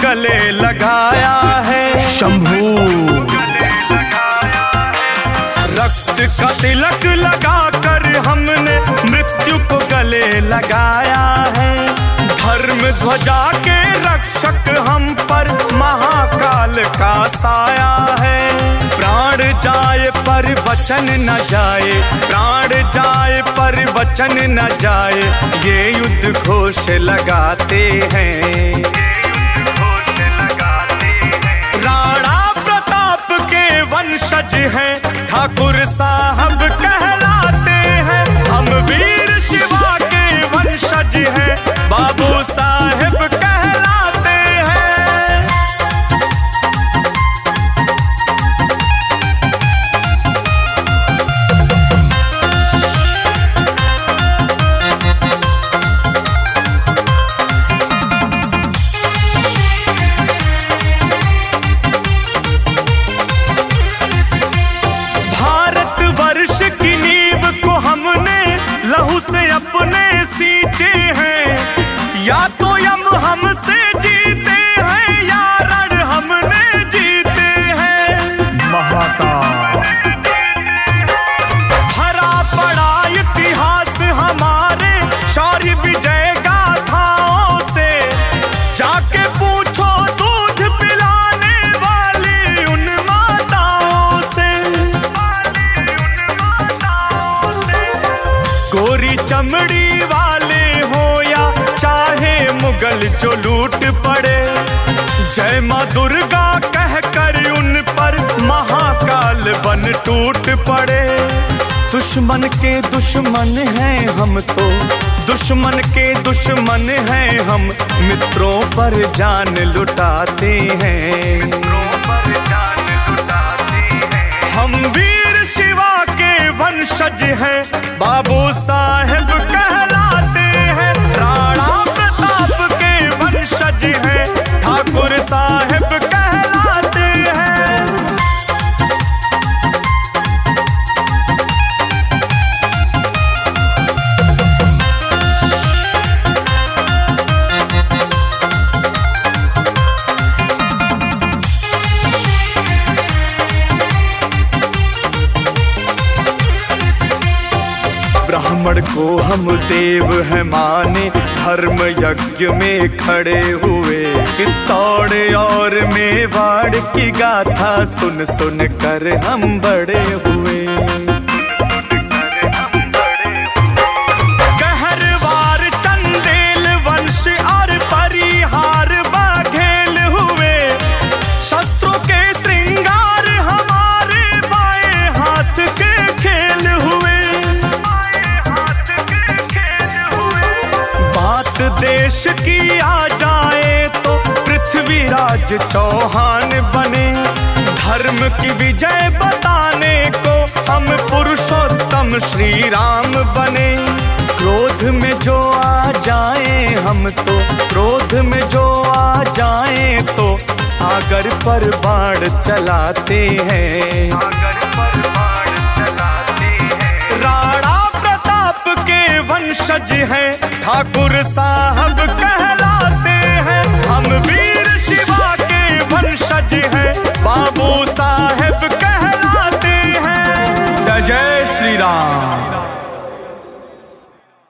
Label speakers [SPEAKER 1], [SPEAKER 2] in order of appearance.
[SPEAKER 1] गले लगाया है शंभू। रक्त का तिलक लगाकर हमने मृत्यु को गले लगाया है। धर्म ध्वजा के रक्षक हम पर महाकाल का साया है। प्राण जाए पर वचन न जाए, प्राण जाए पर वचन न जाए, ये युद्ध घोष लगाते हैं। राणा प्रताप के वंशज हैं, ठाकुर साहब कहलाते हैं। हम वीर शिवा के वंशज हैं, बाबू साहेब कहलाते हैं। भारतवर्ष की नींव को हमने लहू से अपने सींचे हैं। या तो यम हमसे जीते हैं, या रण हमने जीते हैं। महाकाल भरा पड़ा इतिहास हमारे शौर्य विजय गाथाओं से। जाके पूछो दूध पिलाने वाली उन माताओं से। गोरी चमड़ी वाले हो या चाहे मुगल जो लूट पड़े, जय माँ दुर्गा कहकर उन पर महाकाल बन टूट पड़े। दुश्मन के दुश्मन हैं हम तो, दुश्मन के दुश्मन हैं हम, मित्रों पर जान लुटाते हैं। हम वीर शिवा के वंशज हैं, बाबू साहेब कहलाते हैं। राणा प्रताप के वंशज हैं, ठाकुर साहेब कहलाते हैं। ब्राह्मण को हम देव है माने, धर्म यज्ञ में खड़े हुए। चित्तौड़ और मेवाड़ की गाथा सुन सुन कर हम बड़े हुए। कहरवार चंदेल वंश और परिहार बाघेल हुए। शस्त्रों के श्रृंगार हमारे बाएं हाथ के खेल हुए। बात देश की आ जाए तो पृथ्वीराज चौहान बने। धर्म की विजय बताने को हम पुरुषोत्तम श्री राम बने। क्रोध में जो आ जाए हम तो, क्रोध में जो आ जाए तो सागर पर बाण चलाते हैं। राणा प्रताप के वंशज हैं, ठाकुर साहब